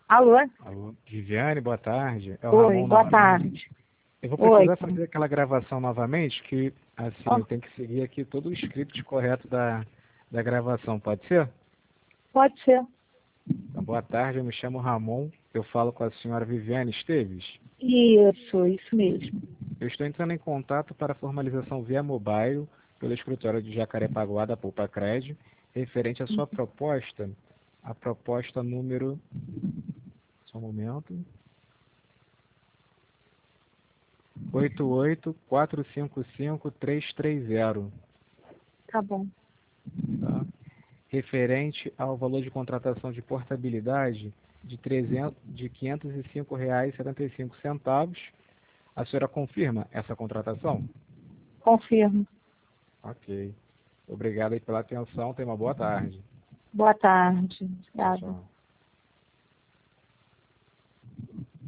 Alô? Alô, Viviane, boa tarde. É o Oi, Ramon boa novamente. tarde. Eu vou Oi, precisar fazer aquela gravação novamente, que assim, ó, eu tenho que seguir aqui todo o script correto da gravação, pode ser? pode ser. Então, boa tarde, eu me chamo Ramon, eu falo com a senhora Viviane Esteves. Isso mesmo. Eu estou entrando em contato para a formalização via mobile pelo escritório de Jacarepaguá da Poupa Cred, referente à sua proposta, a proposta número, só um momento, 88455330, Tá bom. tá? Referente ao valor de contratação de portabilidade de R$ 505,75. A senhora confirma essa contratação? Confirmo. Ok. Obrigado aí pela atenção. Tenha uma boa tarde. Boa tarde. Tchau, Obrigada. tchau.